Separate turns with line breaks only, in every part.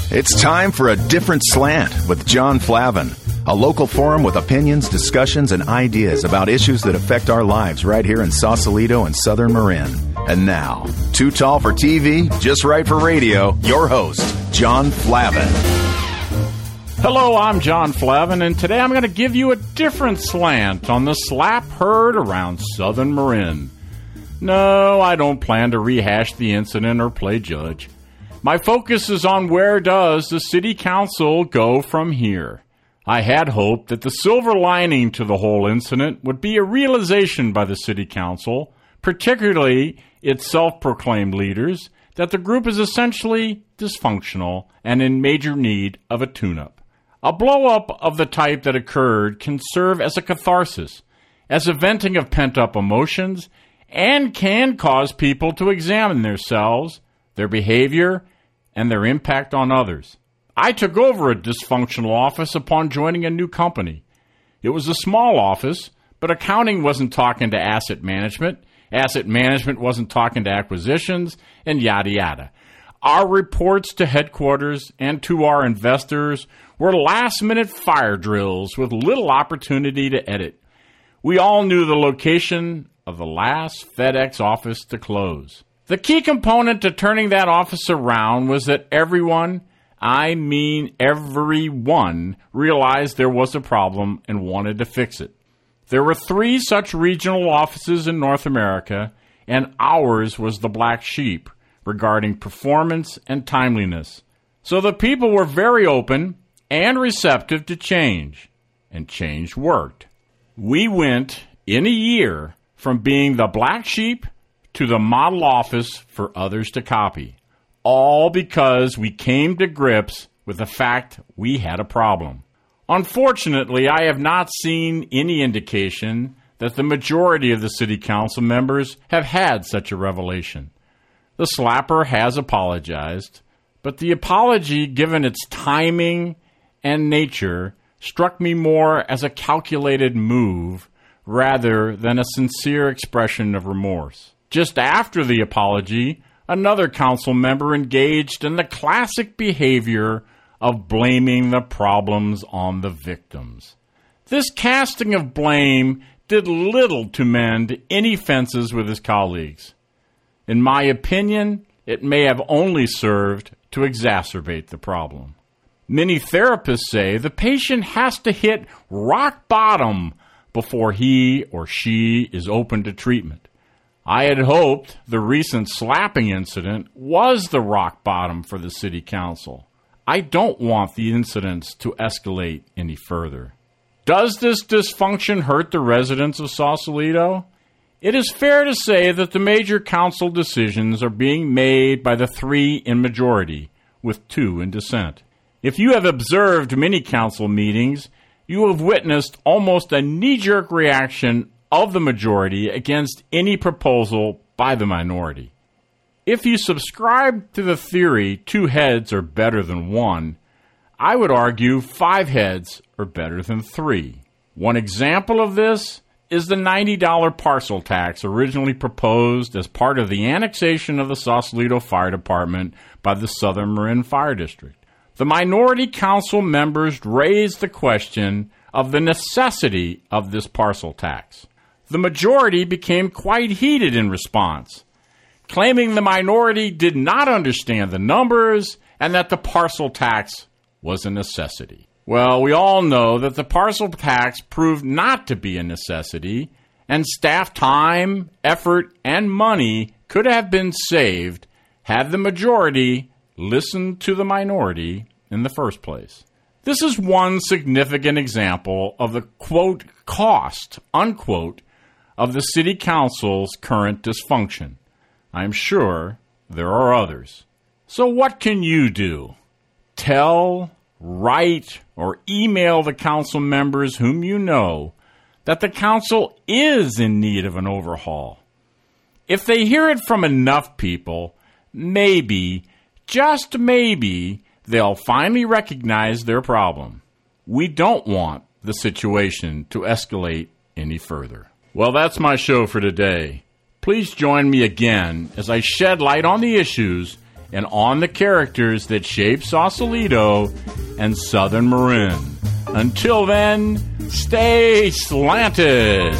It's time for A Different Slant with John Flavin, a local forum with opinions, discussions, and ideas about issues that affect our lives right here in Sausalito and Southern Marin. And now, too tall for TV, just right for radio, your host, John Flavin.
Hello, I'm John Flavin, and today I'm going to give you a different slant on the slap heard around Southern Marin. No, I don't plan to rehash the incident or play judge. My focus is on where does the City Council go from here. I had hoped that the silver lining to the whole incident would be a realization by the City Council, particularly its self-proclaimed leaders, that the group is essentially dysfunctional and in major need of a tune-up. A blow-up of the type that occurred can serve as a catharsis, as a venting of pent-up emotions, and can cause people to examine themselves, their behavior, and their impact on others. I took over a dysfunctional office upon joining a new company. It was a small office, but accounting wasn't talking to asset management wasn't talking to acquisitions, and yada yada. Our reports to headquarters and to our investors were last-minute fire drills with little opportunity to edit. We all knew the location of the last FedEx office to close. The key component to turning that office around was that everyone, realized there was a problem and wanted to fix it. There were 3 such regional offices in North America, and ours was the black sheep regarding performance and timeliness. So the people were very open and receptive to change, and change worked. We went, in a year, from being the black sheep to the model office for others to copy, all because we came to grips with the fact we had a problem. Unfortunately, I have not seen any indication that the majority of the City Council members have had such a revelation. The slapper has apologized, but the apology, given its timing and nature, struck me more as a calculated move rather than a sincere expression of remorse. Just after the apology, another council member engaged in the classic behavior of blaming the problems on the victims. This casting of blame did little to mend any fences with his colleagues. In my opinion, it may have only served to exacerbate the problem. Many therapists say the patient has to hit rock bottom before he or she is open to treatment. I had hoped the recent slapping incident was the rock bottom for the City Council. I don't want the incidents to escalate any further. Does this dysfunction hurt the residents of Sausalito? It is fair to say that the major council decisions are being made by the 3 in majority, with 2 in dissent. If you have observed many council meetings, you have witnessed almost a knee-jerk reaction of the majority against any proposal by the minority. If you subscribe to the theory 2 heads are better than 1, I would argue 5 heads are better than 3. One example of this is the $90 parcel tax originally proposed as part of the annexation of the Sausalito Fire Department by the Southern Marin Fire District. The minority council members raised the question of the necessity of this parcel tax. The majority became quite heated in response, claiming the minority did not understand the numbers and that the parcel tax was a necessity. Well, we all know that the parcel tax proved not to be a necessity, and staff time, effort, and money could have been saved had the majority listened to the minority in the first place. This is one significant example of the, quote, cost, unquote, of the City Council's current dysfunction. I'm sure there are others. So what can you do? Tell, write, or email the council members whom you know that the council is in need of an overhaul. If they hear it from enough people, maybe, just maybe, they'll finally recognize their problem. We don't want the situation to escalate any further. Well, that's my show for today. Please join me again as I shed light on the issues and on the characters that shape Sausalito and Southern Marin. Until then, stay slanted!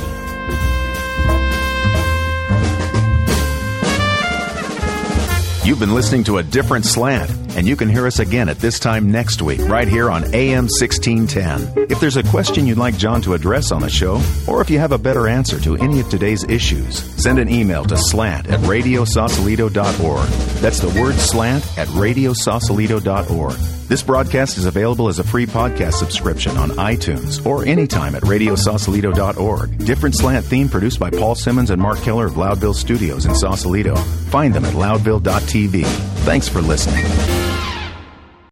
You've been listening to A Different Slant, and you can hear us again at this time next week, right here on AM 1610. If there's a question you'd like John to address on the show, or if you have a better answer to any of today's issues, send an email to slant@radiosausalito.org. That's the word slant at radiosausalito.org. This broadcast is available as a free podcast subscription on iTunes or anytime at radiosausalito.org. Different Slant theme produced by Paul Simmons and Mark Keller of Loudville Studios in Sausalito. Find them at loudville.tv. Thanks for listening.